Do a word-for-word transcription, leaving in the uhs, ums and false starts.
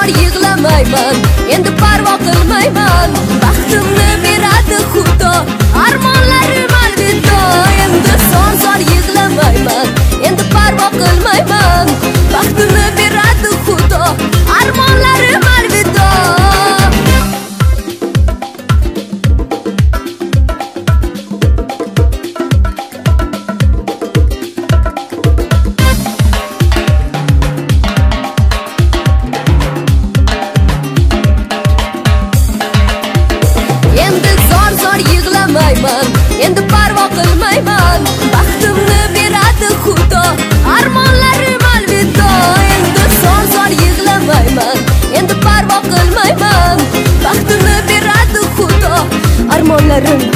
zor yig'lamayman, endi parvo qilmayman. Baxtimni beradi Xudo, armonlarim alvido. Endi zor zor yig'lamayman, endi parvo qilmayman. Baxtimni beradi Xudo, armonlarim alvido. Endi parvo qilmayman, baxtimni beradi Xudo, armonlarim alvido. Endi zor zor yig'lamayman, endi parvo qilmayman, baxtimni beradi Xudo, armonlarim